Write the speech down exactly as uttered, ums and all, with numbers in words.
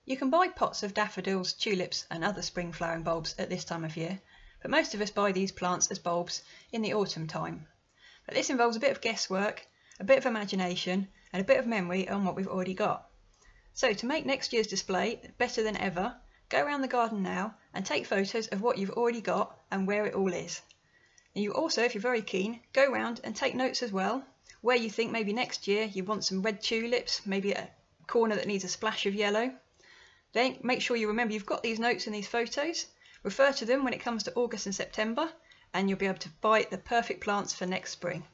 You can buy pots of daffodils, tulips and other spring flowering bulbs at this time of year, but most of us buy these plants as bulbs in the autumn time. But this involves a bit of guesswork, a bit of imagination and a bit of memory on what we've already got. So to make next year's display better than ever, go around the garden now and take photos of what you've already got and where it all is. And you also, if you're very keen, go round and take notes as well, where you think maybe next year you want some red tulips, maybe a corner that needs a splash of yellow. Then make sure you remember you've got these notes and these photos, refer to them when it comes to August and September, and you'll be able to buy the perfect plants for next spring.